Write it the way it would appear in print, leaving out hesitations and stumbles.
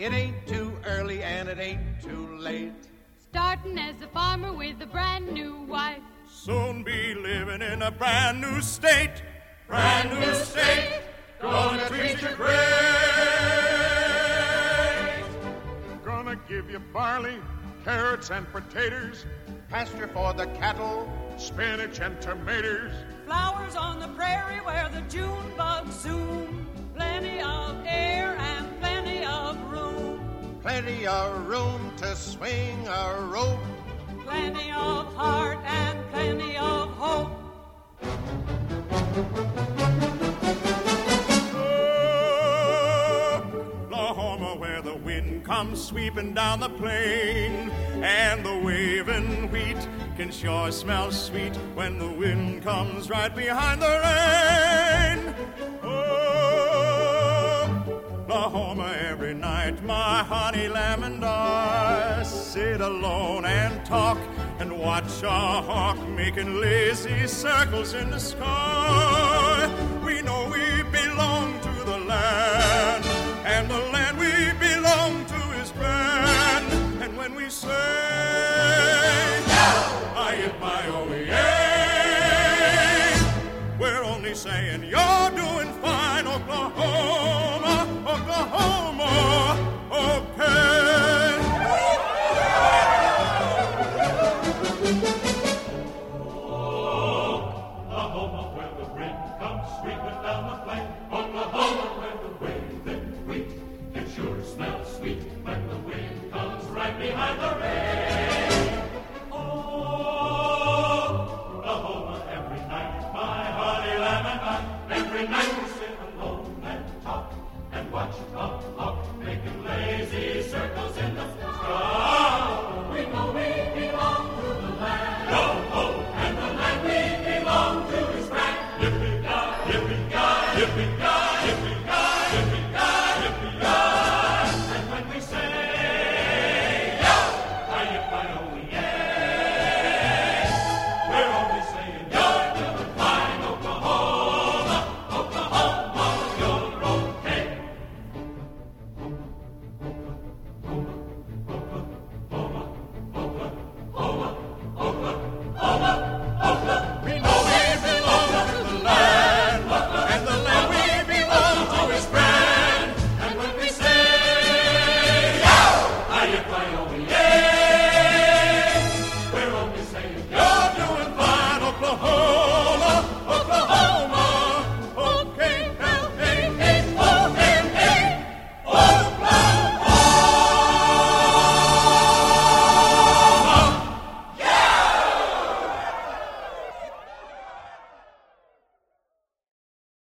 It ain't too early and it ain't too late. Starting as a farmer with a brand new wife. Soon be living in a brand new state. Brand new state, gonna treat you great. Gonna give you barley, carrots and potatoes, pasture for the cattle, spinach and tomatoes, flowers on the prairie where the June bugs zoom, plenty of air and plenty of room. Plenty of room to swing a rope, plenty of heart and plenty of hope. Oklahoma, where the wind comes sweeping down the plain, and the waving wheat can sure smell sweet when the wind comes right behind the rain. Oklahoma, every night my honey lamb and I sit alone and talk and watch a hawk making lazy circles in the sky. We know we belong to the land, and the land we belong to is grand. And when we say, I-I-O-E-A, we're only saying, yo.